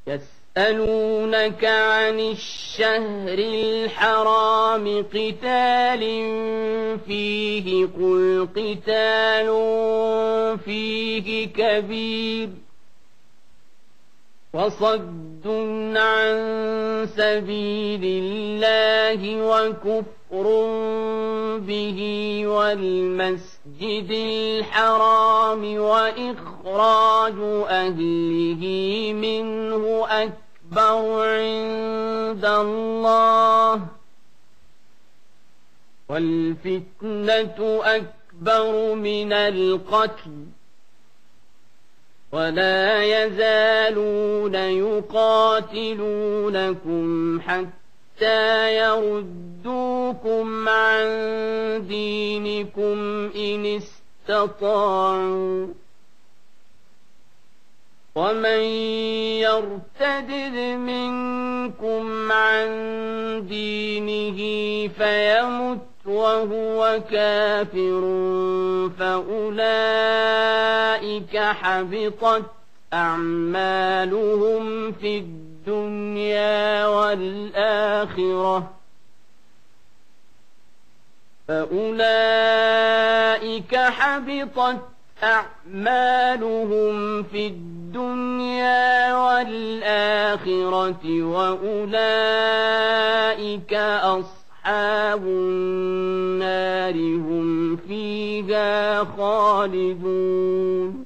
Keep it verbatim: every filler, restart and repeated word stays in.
يسألونك عن الشهر الحرام قتال فيه قل قتال فيه كبير وصد عن سبيل الله وكفر به والمسجد الحرام وإخراج أهله منه أكبر عند الله والفتنة أكبر من القتل ولا يزالون يقاتلونكم حتى يردوكم عن دينكم إن استطاعوا ومن يرتد منكم عن دينه فيمت وهو كافر فأولئك حبطت أعمالهم في الدنيا والآخرة فأولئك حبطت أعمالهم في الدنيا والآخرة وأولئك أصحاب النار هم فيها خالدون